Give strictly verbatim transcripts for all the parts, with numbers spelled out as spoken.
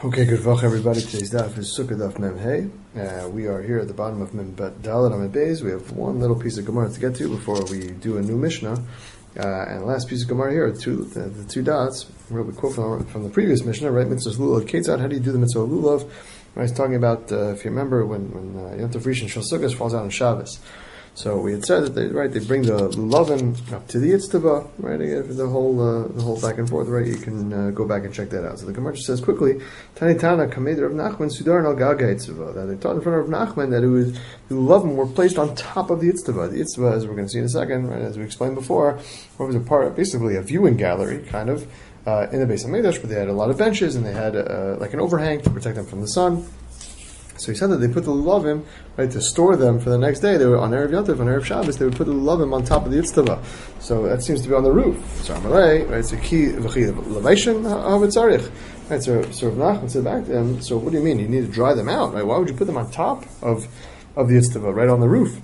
Okay, good vach everybody. Today's daf is Sukkah daf Mem Hey. Uh, we are here at the bottom of Mem Bet Dalet Amid Beis. We have one little piece of Gemara to get to before we do a new Mishnah. Uh, and the last piece of Gemara here, two, the, the two dots, where we quote from, from the previous Mishnah, right? Mitzvah Lulav Ketzad. How do you do the Mitzvah Lulav? Right, he's talking about, uh, if you remember, when, when uh, Yom Tov Rishon Shel Sukkos falls out on Shabbos. So we had said that they right they bring the lulavim up to the Yitztava, right? The whole uh, the whole back and forth, right? You can uh, go back and check that out. So the Gemara says quickly, Tani Tana Kamed Rav Nachman Sudar al Gaga Yitztava. That they taught in front of Rav Nachman that it was the lulavim were placed on top of the Yitztava. The Yitztava, as we're going to see in a second, right? As we explained before, was a part, basically a viewing gallery, kind of uh, in the Beis Hamikdash, but they had a lot of benches and they had uh, like an overhang to protect them from the sun. So he said that they put the lulavim, right, to store them for the next day. They were on Erev Yom Tov, on Erev Shabbos, they would put the lulavim on top of the Yitztava. So that seems to be on the roof. So Amalei, right, it's a key, v'chi levation ha'avitzarich. Right, so, so Rav Nachman said back to him, so what do you mean? You need to dry them out, right? Why would you put them on top of, of the Yitztava, right on the roof?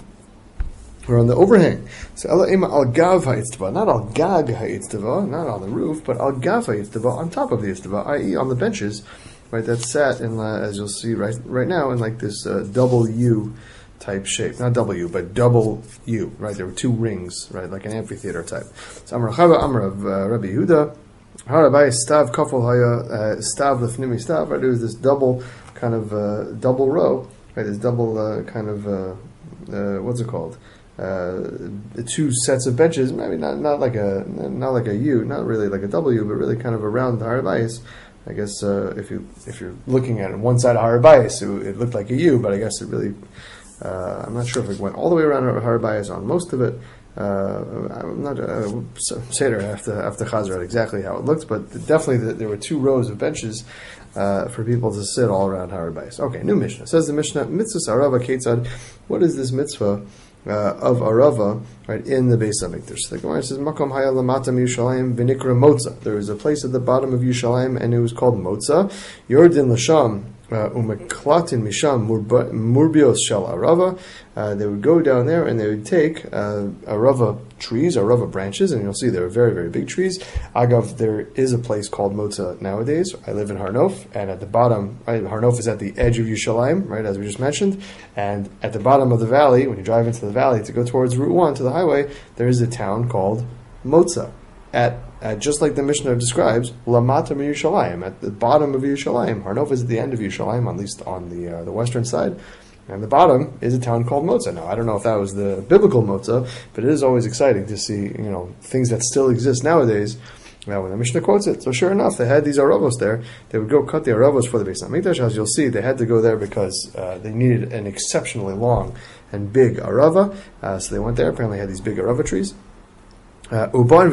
Or on the overhang. So Ela Ema al Gav ha'Yitztava, not al Gag ha'Yitztava, not on the roof, but al Gav ha'Yitztava, on top of the Yitztava, that is on the benches, right, that's sat in, uh, as you'll see right right now, in like this uh, double U type shape. Not W, but double U, right? There were two rings, right, like an amphitheater type. So Amar Chava, Amar of uh, Rabbi Yehuda, Harabai Stav Kafel Haya Stav Lefnimi Stav, right? There was this double kind of uh, double row, right? This double uh, kind of uh, uh, what's it called? Uh, two sets of benches, maybe not not like a not like a U, not really like a W, but really kind of around the Harabai. I guess uh, if you if you're looking at it, one side of Harabayas, it, it looked like a U, but I guess it really uh, I'm not sure if it went all the way around Harabayas on most of it. Uh, I'm not uh, Seder after after Chazrat exactly how it looked, but definitely the, there were two rows of benches uh, for people to sit all around Harabayas. Okay, new Mishnah says the Mishnah Mitzvah Arava Ketzad. What is this mitzvah Uh, of Arava, right, in the Beis Hamikdash? So the Gemara says, Makom haya lamatam Yushalayim v'nikra Motza. There was a place at the bottom of Yushalayim, and it was called Motza. Yordin l'sham umeklatin misham murbios shel Arava. Uh, they would go down there and they would take uh, Arava trees, Arava branches, and you'll see they're very, very big trees. Agav, there is a place called Motza nowadays. I live in Harnof, and at the bottom, right, Harnof is at the edge of Yushalayim, right, as we just mentioned, and at the bottom of the valley, when you drive into the valley to go towards Route one, to the highway, there is a town called Motza. At, at just like the Mishnah describes, Lamata Yerushalayim, at the bottom of Yerushalayim. Harnof is at the end of Yerushalayim, at least on the uh, the western side. And the bottom is a town called Motza. Now, I don't know if that was the biblical Motza, but it is always exciting to see, you know, things that still exist nowadays. Now, when the Mishnah quotes it, so sure enough, they had these Aravos there. They would go cut the Aravos for the Beis Hamikdash. As you'll see, they had to go there because uh, they needed an exceptionally long and big Arava. Uh, so they went there, apparently had these big Arava trees. Uh, and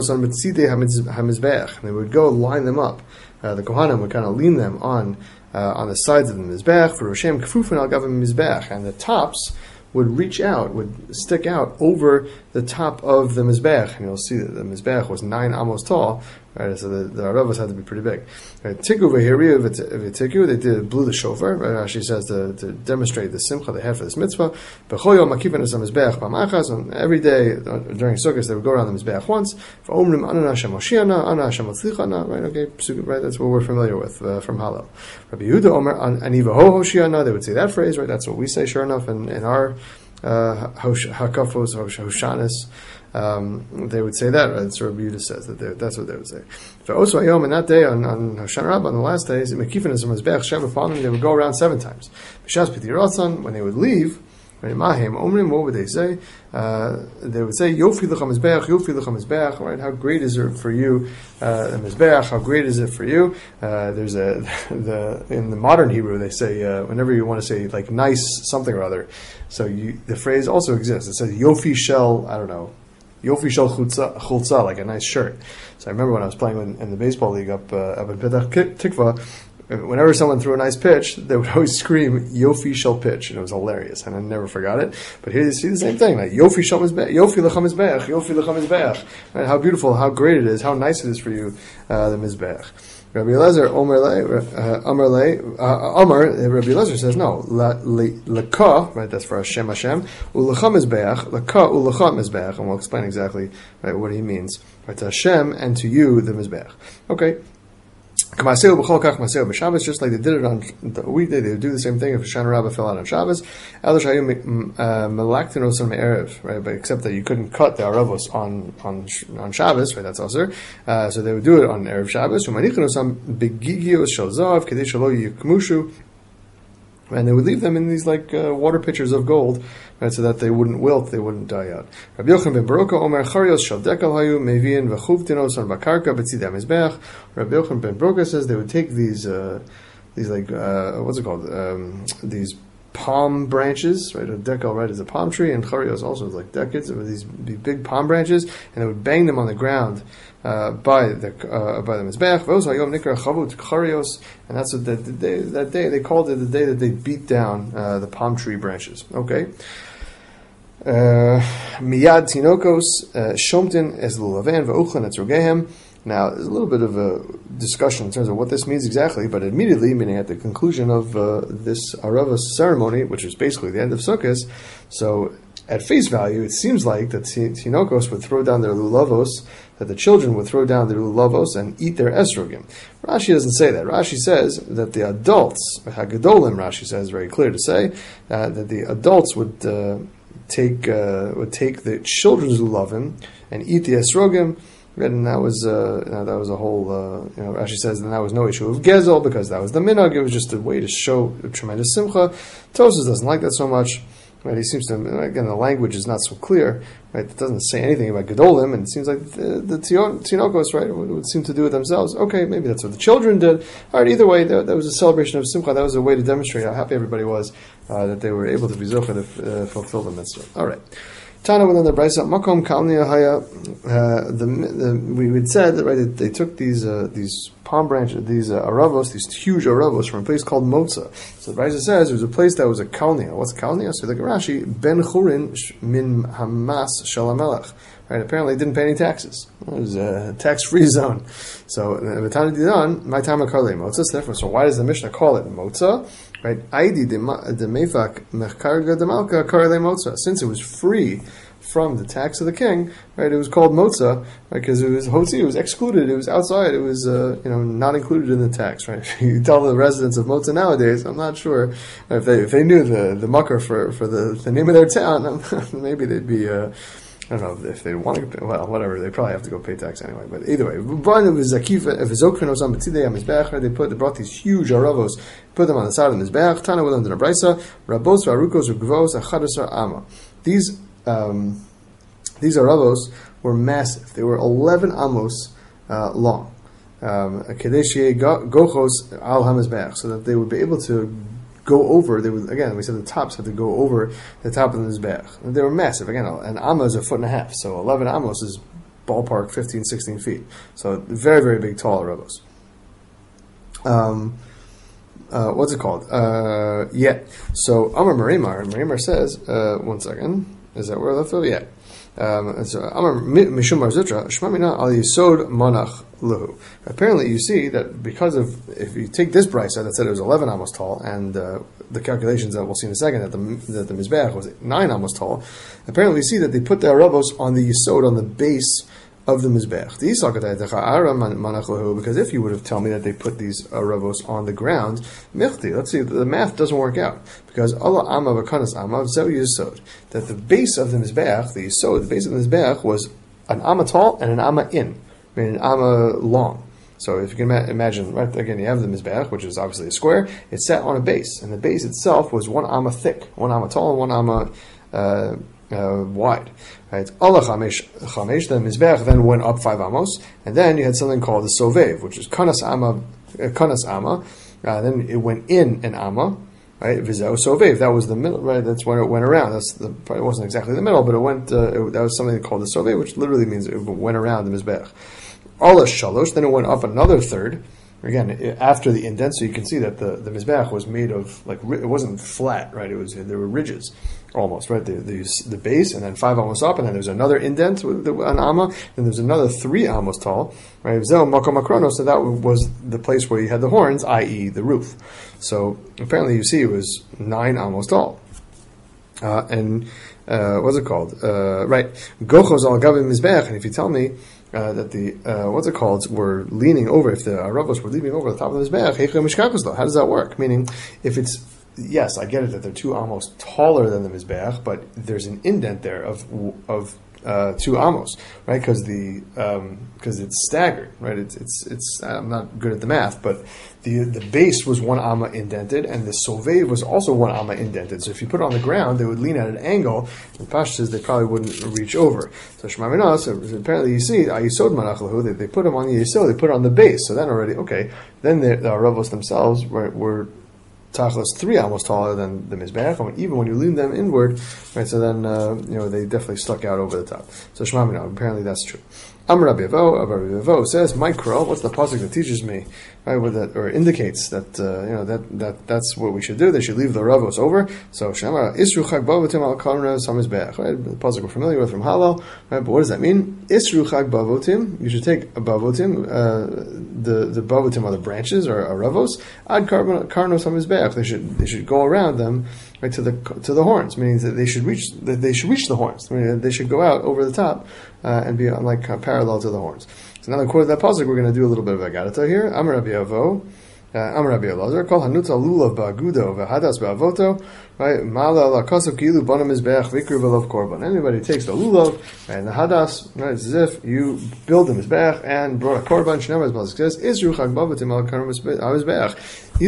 they would go line them up. Uh, the Kohanim would kind of lean them on uh, on the sides of the Mizbech, for Roshem Kfufin al Gavim Mizbech, and the tops would reach out, would stick out over the top of the Mizbech. And you'll see that the Mizbech was nine amos tall, right? So the, the Aravos had to be pretty big. Tiku v'hiriu v'tiku, they did blew the shofar, right? She says to, to demonstrate the simcha they had for this mitzvah. B'chol yom makifin es ha-mizbech b'machas, and every day during Sukkot they would go around the Mizbech once. V'omrim ana Hashem Moshiana, ana Hashem Otzlichana, right? Okay, right? That's what we're familiar with uh, from Hallel. Rabbi Yehuda Omer ani v'ho Hoshiana, they would say that phrase, right? That's what we say, sure enough, in, in our uh, hakafos, hoshanis. Um, they would say that, right? So Rabbi Yehuda says that they, that's what they would say. Also, Ayom, and that day on on Hoshana Rabbah, on the last days, they would go around seven times. When they would leave, what would they say? Uh, they would say, Yofi l'cha mizbeach, Yofi l'cha mizbeach, right? How great is it for you, uh, the mizbeach? How great is it for you? Uh, there's a the in the modern Hebrew they say uh, whenever you want to say like nice something or other. So you, the phrase also exists. It says Yofi shel, I don't know. Yofi shel chulza, like a nice shirt. So I remember when I was playing in, in the baseball league up uh, up in Petach Tikva, whenever someone threw a nice pitch, they would always scream Yofi shel pitch, and it was hilarious, and I never forgot it. But here you see the same thing, like Yofi shel mizbeach, Yofi lecha mizbeach, Yofi lecha mizbeach. Right? How beautiful, how great it is, how nice it is for you, uh, the mizbeach. Rabbi Elazar, Omer Le, Omer Le, Omer, Rabbi Elazar says, no, Leka, right, that's for Hashem Hashem, Ulecha Mizbeach, Leka Ulecha Mizbeach, and we'll explain exactly, right, what he means, right, to Hashem and to you, the Mizbeach. Okay. Kamaseu b'chol kach maseu b'Shabbos, just like they did it on the weekday, they would do the same thing if a Shana Rabbah fell out on Shabbos. Elash hayu melaktinos on me'erev, right? But except that you couldn't cut the aravos on on on Shabbos, right? That's also. Uh, so they would do it on erev Shabbos. Umanichanos on begigios shel zav kedei shelo yikmushu. And they would leave them in these like uh, water pitchers of gold, right, so that they wouldn't wilt, they wouldn't die out. Rabbi Yochanan ben Baruka Omer Charios Shel Dekel Hayu Meviin V'Chuvtinos on Bakarka B'Tzidei Mizbeach. Rabbi Yochanan ben Baruka says they would take these uh, these like uh, what's it called um, these palm branches, right? A dekel, right, is a palm tree, and charios also is like decades of these, these big palm branches, and they would bang them on the ground uh, by the uh, by the mizbeach. V'os hayom nikra chavut charios, and that's what the, the day, that day they called it the day that they beat down uh, the palm tree branches. Okay. Miyad tinokos shomtin es lulaven v'uchlan etzrogehem. Now, there's a little bit of a discussion in terms of what this means exactly, but immediately, meaning at the conclusion of uh, this Arava ceremony, which is basically the end of Sukkot, so at face value, it seems like that Tinokos would throw down their lulavos, that the children would throw down their lulavos and eat their esrogim. Rashi doesn't say that. Rashi says that the adults, Hagadolim, Rashi says, very clear to say, uh, that the adults would uh, take uh, would take the children's lulavim and eat the esrogim. And that was uh, you know, that was a whole. Uh, you know, Rashi says that that was no issue of gezel because that was the minhag. It was just a way to show a tremendous simcha. Tosfos doesn't like that so much. Right? He seems to again the language is not so clear. Right? It doesn't say anything about gedolim, and it seems like the, the tinokos right would, would seem to do it themselves. Okay, maybe that's what the children did. All right. Either way, that, that was a celebration of simcha. That was a way to demonstrate how happy everybody was uh, that they were able to be zocha to uh, fulfill the mitzvah. All right. Tana within the Brisa Makom Kalnia Haya. The we had said that right they, they took these uh, these palm branches, these uh, aravos, these huge aravos from a place called Motza. So the Brisa says it was a place that was a Kalnia. What's Kalnia? So the Rashi Ben Churin Min Hamas Shalamelech. Right, apparently it didn't pay any taxes. It was a tax-free zone. So V'Tana Didan my time Karle Motza. Therefore, so why does the Mishnah call it Motza? Right, Aidi de Mefak Mechkarga de Malka Karle Motza. Since it was free from the tax of the king, right? It was called Motza, right? Because it was Hotzi, it was excluded, it was outside, it was uh, you know not included in the tax, right? You tell the residents of Motza nowadays, I'm not sure if they if they knew the the mucker for for the, the name of their town, maybe they'd be. Uh, I don't know if they want to pay, well, whatever, they probably have to go pay tax anyway. But either way, they put they brought these huge aravos, put them on the side of the mizbeach. Tana with them in a brisa. Rabos v'arukos v'gvos achadasar ama. These um, these aravos were massive. They were eleven amos uh, long. Kadeshi gochos al hamizbeach, so that they would be able to go over, they would, again, we said the tops had to go over the top of the mizbeach. They were massive. Again, an amma is a foot and a half, so eleven amos is ballpark fifteen, sixteen feet. So very, very big, tall aravos. Um, uh, what's it called? Uh, yeah. So Amar Marimar, Marimar says, uh, one second, is that where I left off? Yeah. Um, so Amar Mishumar Zitra, Shmamina al Yisod Monach Luhu. Apparently, you see that because of, if you take this brisa that said it was eleven amos tall, and uh, the calculations that we'll see in a second that the that the mizbeach was nine amos tall, apparently, you see that they put the aravos on the Yisod, on the base of the mizbeach. Because if you would have told me that they put these aravos on the ground, michti, let's see, the math doesn't work out. Because Allah amma v'kanas amma zeu yisod, that the base of the mizbeach, the yisod, the base of the mizbeach was an amma tall and an amma in, I mean an amma long. So if you can ma- imagine, right, again, you have the mizbeach, which is obviously a square. It's sat on a base, and the base itself was one amma thick, one amma tall, and one amma uh, uh, wide. Right, Allah chamesh chamesh. The mizbeach then went up five amos, and then you had something called the sovev, which is kanas amma, uh, kanas amma. Uh, then it went in an amma. Right, vizeo sovev. That was the middle. Right, that's when it went around. That's the. It wasn't exactly the middle, but it went. Uh, it, that was something called the sovev, which literally means it went around the mizbeach. Allah shalosh. Then it went up another third. Again, after the indent, so you can see that the, the mizbeach was made of, like, it wasn't flat, right? It was, there were ridges, almost, right? The, the, the base, and then five amos up, and then there's another indent with an amma, and there's another three amos tall, right? So that was the place where you had the horns, that is the roof. So apparently you see it was nine amos tall. Uh, and, uh, what's it called? Uh, right. Gochos al gavi mizbeach, and if you tell me, uh, that the uh, what's it called were leaning over. If the Aravos were leaning over the top of the Mizbeach, how does that work? Meaning, if it's yes, I get it that they're two amos taller than the Mizbeach, but there's an indent there of of uh, two amos, right? Because the because um, it's staggered, right? It's it's it's. I'm not good at the math, but the the base was one amma indented, and the sovev was also one amma indented. So if you put it on the ground, they would lean at an angle. And Pash says they probably wouldn't reach over. So Shema Minah, so apparently you see Ayisod Manachlahu, they, they put them on the Yisod, they put it on the base. So then already, okay, then the, the Aravos themselves were, were Tachlis three almost taller than the Mizbeach, and even when you lean them inward, right? So then uh, you know they definitely stuck out over the top. So Shema Minah, apparently that's true. Amar Rabbi Avo, Rabbi Avo says, "Micro, what's the pasuk that teaches me, right, with that, or indicates that uh, you know that, that that's what we should do? They should leave the Ravos over. So Shema Isru Chag Bavotim Al Karna Samizbeach. Right, the pasuk we're familiar with from Hallel. Right, but what does that mean? Isru Chag Bavotim. You should take a Bavotim. Uh, the the Bavotim are the branches or Ravos. Ad Karno Samizbeach. They should they should go around them. Right, to the to the horns, meaning that they should reach that they should reach the horns. I mean, they should go out over the top uh, and be on, like uh, parallel to the horns. So now, according to that pasuk, we're going to do a little bit of agadata here. Amar Rabbi Avo, Amar Rabbi Elazar, Kol Hanuta Lulav Ba'agudo V'Hadas Ba'avoto, right? Mala La Kasav Kilu Bonam Mizbeach Vikru V'Lov Korban. Anybody takes the lulav and the hadas, right? It's as if you build the mizbeach and brought a korban. Shneimar, as pasuk says, Isru Chag Bavotim Al Karna Mizbeach.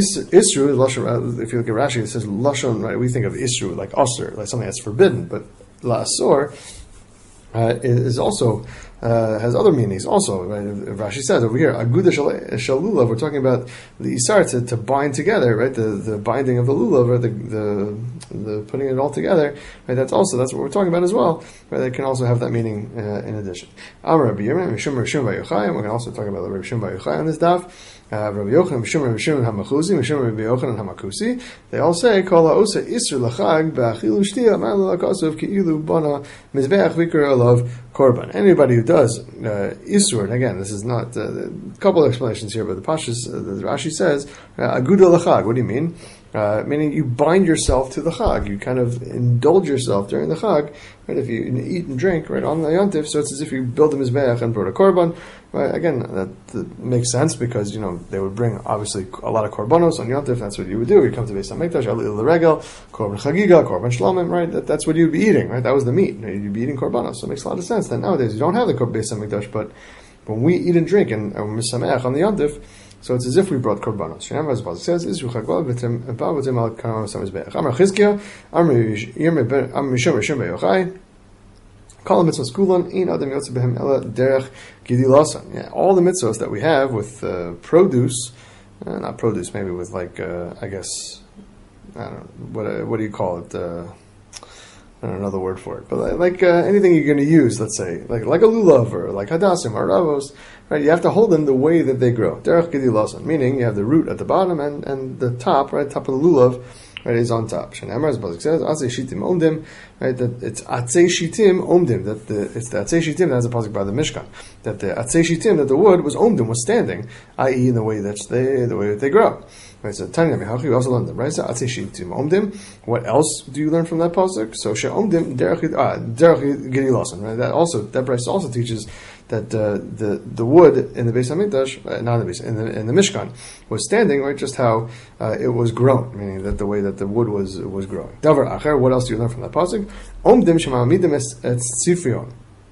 Isru, if you look at Rashi, it says lashon. Right, we think of isru like asur, like something that's forbidden, but la asur uh, is also uh, has other meanings. Also, right? Rashi says over here, aguda shalulav. We're talking about the isar to, to bind together, right? The the binding of the lulav, or the the the putting it all together. Right? That's also that's what we're talking about as well. Right? That can also have that meaning uh, in addition. Amar Rabbi Yirmiyah, Mishum Rishum Vayuchai. We're also talking about the Rabbi Shimon Bar Yochai on this daf. Uh, Rabbi Yochanan, Mishum Rabbi Shimon Hamachuzi, Mishum Rabbi Yochanan Hamakusi. They all say, Kol ha'osa isur lachag ba'achilu shtiya ma'al la'kasav ki'ilu bana mizbeach vikar alav korban. Anybody who does uh, isur, and again, this is not uh, a couple of explanations here, but the Pashas, uh, the Rashi says, aguda lachag. What do you mean? Uh, meaning you bind yourself to the chag. You kind of indulge yourself during the chag. Right? If you eat and drink right on the yontif, so it's as if you build a mizbeach and brought a korban. Right? Again, that, that makes sense because you know they would bring obviously a lot of korbanos on yontif. That's what you would do. You come to Beis Hamikdash, alil l'regel, korban chagiga, korban shlomim. Right? That, that's what you'd be eating. Right? That was the meat. Right? You'd be eating korbanos. So it makes a lot of sense. That nowadays you don't have the Beis Hamikdash, but when we eat and drink and uh, misameach on the yontif, so it's as if we brought korbanos. Shneimar, as pasuk says, Isru Chag Bavotim Al Karna Samizbeach. Amar Chizkiya, Amar Yirmiyah, Amar Mishum Rishum Yochai. Kol mitzvos kulan ein adam yotze behem ela derech gidilasan. Yeah, all the mitzvos that we have with uh, produce, uh, not produce, maybe with like uh, I guess I don't know what uh, what do you call it? Uh, I don't know the word for it, but like uh, anything you're going to use, let's say, like like a lulav or like hadassim or ravos, right? You have to hold them the way that they grow. Derech gidilasan, meaning you have the root at the bottom and, and the top, right, top of the lulav, right, is on top. Shneimar, as pasuk says, atzei shitim omdim, right? That it's atzei shitim omdim. That the it's the atzei shitim. That's a pasuk by the Mishkan. That the atzei shitim, that the wood was omdim, was standing, that is, in the way that they the way that they grow. Right, so Tanya Mihachi, we also learned them, right? So atzei shitim omdim. What else do you learn from that pasuk? So she omdim derech derech gidilasan, right? That also that Bryce also teaches that uh, the the wood in the Beis Hamikdash, uh, not in the Beis, in the in the Mishkan, was standing, right? Just how uh, it was grown, meaning that the way that the wood was was growing. Davar acher. What else do you learn from that pasuk? Omdim shema'amidim et tzifrion.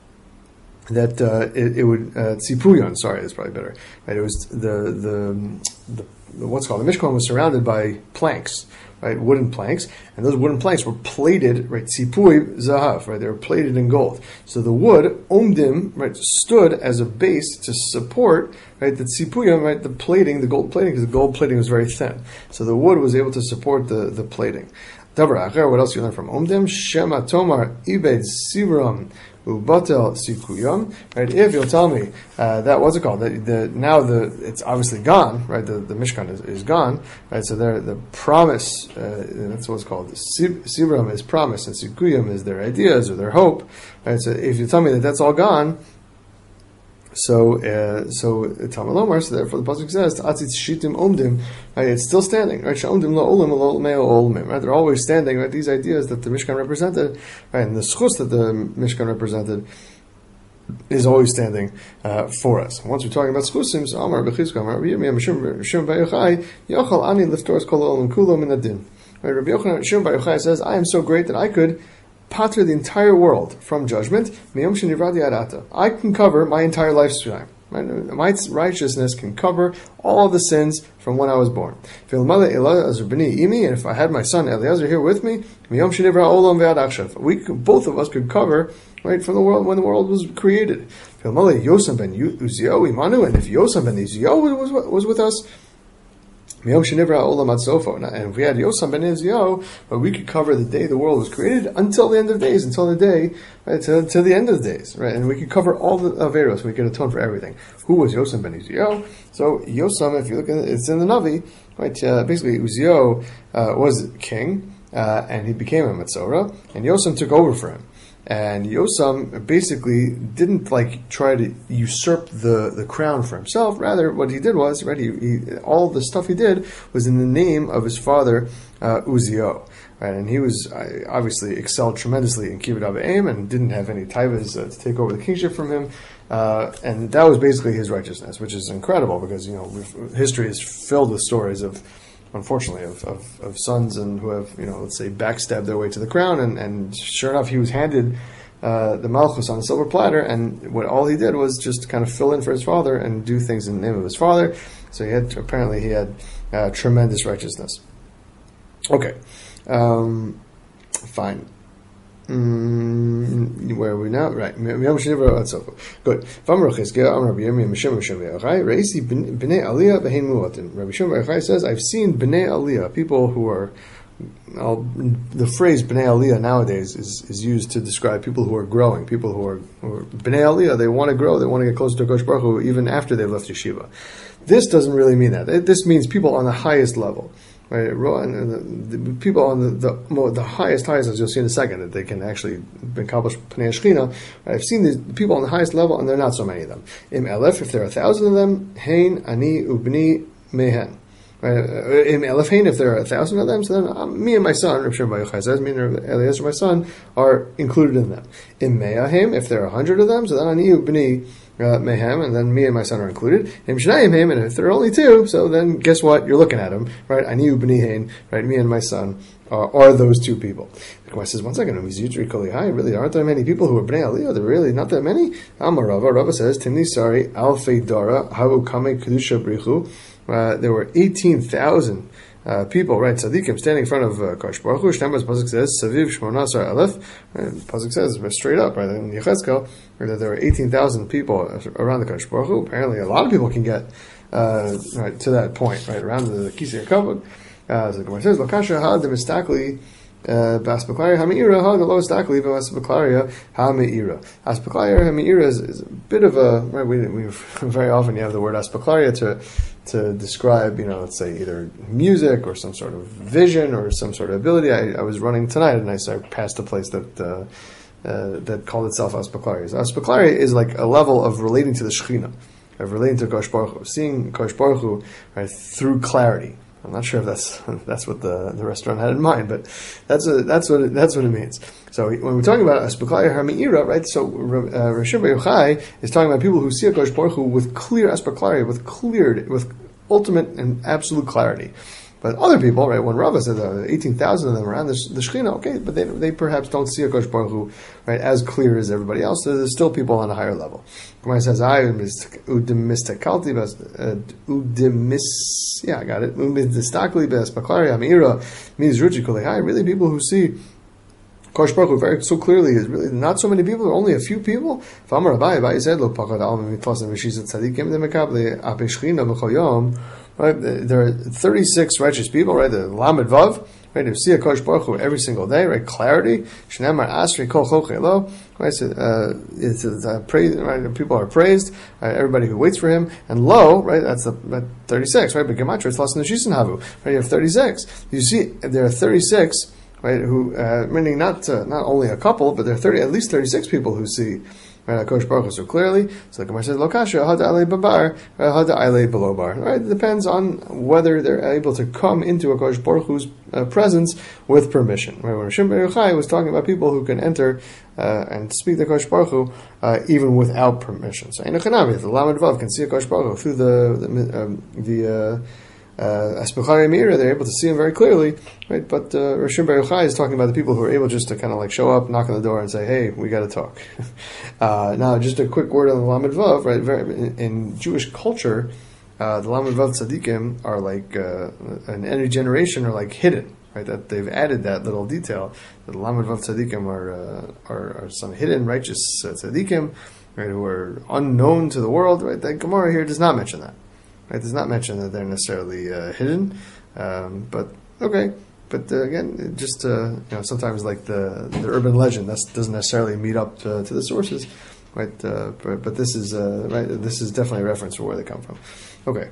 That uh, it, it would uh, tzipuyon. Sorry, that's probably better. Right? It was the the the, the what's called the Mishkan was surrounded by planks. Right, wooden planks, and those wooden planks were plated, right, tzipui zahav, right, they were plated in gold. So the wood, omdim, right, stood as a base to support, right, the tzipuyim, right, the plating, the gold plating, because the gold plating was very thin. So the wood was able to support the, the plating. Davar acher, what else do you learn from omdim? Shema tomar ibed sivram ubatel sikuyam. Right, if you'll tell me uh, that what's it called? The, the now the it's obviously gone. Right, the, the Mishkan is, is gone. Right, so there the promise. Uh, that's what's called. Sivram is promise, and sikuyam is their ideas or their hope. Right, so if you tell me that that's all gone. So, uh, so Talmud Lomar. So therefore, the pasuk says, "Atzit shitim omdim." Right, it's still standing. Right, omdim lo olim lo meo olimim. Right, they're always standing. Right, these ideas that the Mishkan represented, right, and the schus that the Mishkan represented, is always standing uh, for us. Once we're talking about schusim, so Amar b'chizka Amar Yirmiyah Shimon Bar Yochai Yochal Ani Liftoras Kol Olam Kulo Min Adin. Rabbi Yochanan Shimon Bar Yochai says, I am so great that I could pater the entire world from judgment. Miyom Shenivradi Adata. I can cover my entire lifetime. My righteousness can cover all of the sins from when I was born. And if I had my son Eliezer here with me, we could, both of us could cover right from the world when the world was created. And if Yosam ben Uziel was, was with us, and if we had Yosam ben Uziel, but we could cover the day the world was created until the end of days, until the day, right, to, to the end of the days, right? And we could cover all the Averos, we could atone for everything. Who was Yosam ben Uziel? So Yosam, if you look at it, it's in the Navi, right? Uh, basically, Uziel uh, was king, uh, and he became a Metzora, and Yosam took over for him. And Yosam basically didn't like try to usurp the, the crown for himself. Rather, what he did was, right, he, he, all the stuff he did was in the name of his father, uh, Uziel. Right, and he was uh, obviously excelled tremendously in Kibbud Avim and didn't have any taivas uh, to take over the kingship from him. Uh, and that was basically his righteousness, which is incredible because, you know, history is filled with stories of, unfortunately, of, of, of sons and who have, you know, let's say, backstabbed their way to the crown, and, and sure enough, he was handed uh, the Malchus on a silver platter, and what all he did was just kind of fill in for his father and do things in the name of his father. So he had, apparently, he had uh, tremendous righteousness. Okay, um, fine. Mm, where are we now? Right. Good. Rabbi Shimon Bar Yochai says, I've seen Bnei Aliyah, people who are, I'll, the phrase Bnei Aliyah nowadays is, is used to describe people who are growing, people who are, who are Bnei Aliyah, they want to grow, they want to get closer to Kosh Baruch Hu even after they've left yeshiva. This doesn't really mean that. It, this means people on the highest level. Right, and the, the people on the, the the highest highest, as you'll see in a second, that they can actually accomplish Pnei Shechina. I've seen these people on the highest level, and there are not so many of them. Im Elef, if there are a thousand of them, Hein, Ani, Ubni, Mehen. Right, Im Elef Hein, if there are a thousand of them, so then um, me and my son, Rav Shimon Bar Yochai says, me and Eliezer, my son, are included in them. Im Me'ahem, if there are a hundred of them, so then Ani, Ubni, Uh, Mehem, and then me and my son are included. And if there are only two, so then guess what? You're looking at them, right? Aniu b'ni hein, right? Me and my son are, are those two people. The Gemara says, one second, really aren't there many people who are b'nei aliyah? There are really not that many. Amar Rava, Rava says, Timni sari alfei dara havu kame kedusha brichu. There were eighteen thousand Uh, people, right? Tzaddikim standing in front of uh, Kosh Baruch Hu. Shneimar Pasuk says, "Saviv Shmonasar Aleph." Pasuk says straight up, right in Yechezkel, that there are eighteen thousand people around the Kosh Baruch Hu. Apparently, a lot of people can get uh, right to that point, right around the Kisei HaKavod. Uh, so the Gemara says, "Lokasha ha demistakli." Baspaklaria Hami'ira, ha the lowest akli, Baspaklaria Hami'ira. Aspaklaria Hami'ira is, is a bit of a, right, we, we very often you have the word Aspaklaria to to describe, you know, let's say either music or some sort of vision or some sort of ability. I, I was running tonight and I, so I passed a place that uh, uh, that called itself Aspaklaria. So Aspaklaria is like a level of relating to the Shekhinah, of relating to Kosh Baruch Hu, seeing Kosh Baruch Hu, right, through clarity. I'm not sure if that's that's what the, the restaurant had in mind, but that's a, that's what it, that's what it means. So when we're talking about Aspaklaria Hami'ira, right? So uh, Rav Shimon Bar Yochai is talking about people who see a Kosh Baruch Hu with clear Aspaklaria, with cleared, with ultimate and absolute clarity. But other people, right? When Rava said uh, eighteen thousand of them around the, the Shekhinah, okay, but they they perhaps don't see a Kosh Baruch Hu, right, as clear as everybody else. So there's still people on a higher level. Gemara says, "I udemistakalti udemis." Yeah, I got it. Udemistakalti be'aspaklaria hami'ira means ruchi kulei. Really, people who see Kosh Baruch Hu very so clearly is really not so many people. Only a few people. V'amar Abai, Abai said, "Lo pakad al mitlasim v'shizat tzadikim demekable apei Shechina b'chol yom." Right, there are thirty-six righteous people, right? The Lamed Vav, right? Who see a Kosh Baruch Hu every single day, right? Clarity. Shnamar Asri Kol Chochelo. Right? So, uh, it's, it's uh, praise, right? People are praised. Right? Everybody who waits for him. And lo, right? That's the that thirty-six, right? But Gematria is Lasan Neshisin Havu. Right? You have thirty-six. You see, there are thirty-six, right? Who, uh, meaning not uh, not only a couple, but there are thirty, at least thirty-six people who see right? HaKadosh Baruch Hu so clearly. So the Gemara says, Lo kasha hada alei babar, hada alei below bar. Right? It depends on whether they're able to come into HaKadosh Baruch Hu's uh, presence with permission. Right? When Rishon Ben Yochai was talking about people who can enter uh, and speak to HaKadosh Baruch Hu uh, even without permission. So Einochanami, the Lamed Vav can see HaKadosh Baruch Hu through the the, um, the uh, Uh, Aspuchari Meira, they're able to see him very clearly, right? But uh, Rishon Bar Yochai is talking about the people who are able just to kind of like show up, knock on the door, and say, "Hey, we got to talk." uh, now, just a quick word on the Lamed Vav, right? Very, in, in Jewish culture, uh, the Lamed Vav tzaddikim are like uh, in any generation are like hidden, right? That they've added that little detail. That the Lamed Vav tzaddikim are, uh, are are some hidden righteous uh, tzaddikim, right? Who are unknown to the world, right? That Gemara here does not mention that. Right, does not mention that they're necessarily uh, hidden, um, but okay. But uh, again, just uh, you know, sometimes like the the urban legend that doesn't necessarily meet up to, to the sources, right? Uh, but, but this is uh, right. This is definitely a reference for where they come from. Okay,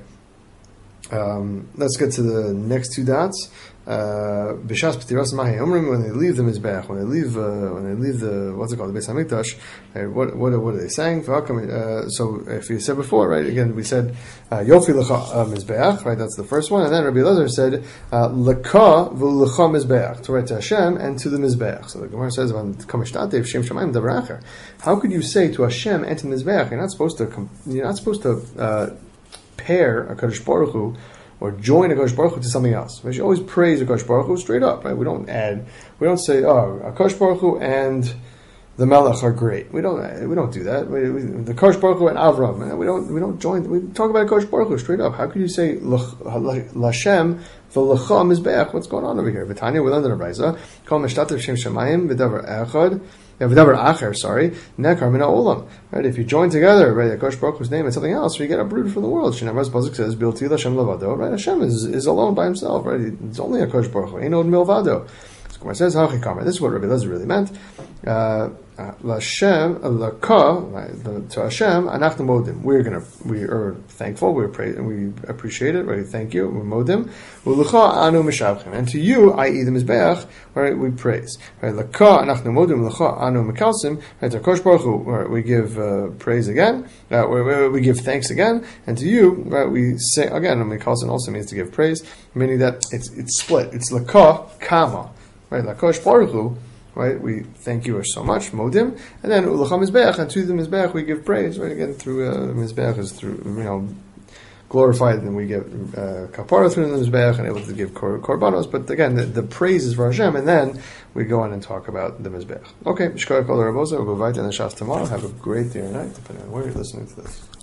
um, let's get to the next two dots. B'shas B'tiras Mahi Omrim, when they leave the Mizbeach, when they leave, uh, when they leave the what's it called, the Beis Hamikdash, right, what what what are they saying? Uh, so if you said before, right? Again, we said Yofi Lecha Mizbeach, right? That's the first one, and then Rabbi Elazar said Lecha V'Lecha Mizbeach, to write to Hashem and to the Mizbeach. So the Gemara says about Kamishtatev Shem Shamayim Davar Acher. How could you say to Hashem and to the Mizbeach? You're not supposed to. You're not supposed to uh, pair a Kadosh Baruch Hu or join a Akash Baruch Hu to something else. We should always praise a Akash Baruch Hu straight up, right? We don't add, we don't say, oh, Akash Baruch Hu and the Melech are great. We don't, we don't do that. We, we, the Akash Baruch Hu and Avram, we don't, we don't join. We talk about Akash Baruch Hu straight up. How could you say Lashem v'Lecha Mizbeach? What's going on over here? V'Tanya, we learned in a Brayza, Kol Meshtatev Shem Shamayim v'Davar Echad. V'davar acher, sorry, nekar min ha'olam. Right, if you join together, right, Akash Baruch Hu's name and something else, you get uprooted from the world. Shinamaz Pasuk says, "Bilti Hashem lavado." Right, Hashem is is alone by himself. Right, it's only Akash Baruch Hu. Ain't od milvado. So Gemara says, "Hachi kamer." This is what Rabbi Elazar really meant. Uh, Lashem, laka, to Hashem, anachnu modim. We're gonna, we are thankful. We're praise, we appreciate it. Right, thank you. We're modim. U'lecha anu mishavchim, and to you, that is the mizbeach, right, we praise. Right, laka anachnu modim, lecha anu mikalsim. Right, to Akash Baruch Hu, right, we give uh, praise again. Uh, we, we give thanks again, and to you, right, we say again. And mikalsim also means to give praise, meaning that it's it's split. It's laka kama, right, lakash Baruch Hu. Right, we thank you so much, modim, and then ulacham mizbeach, and to the mizbeach we give praise. Right, again through uh, mizbeach is through you know glorified, and we give uh, kapara through the mizbeach and able to give kor- korbanos. But again, the, the praise is for Hashem, and then we go on and talk about the mizbeach. Okay, shkar kol rabosa. We'll go right in the shas tomorrow. Have a great day or night, depending on where you're listening to this.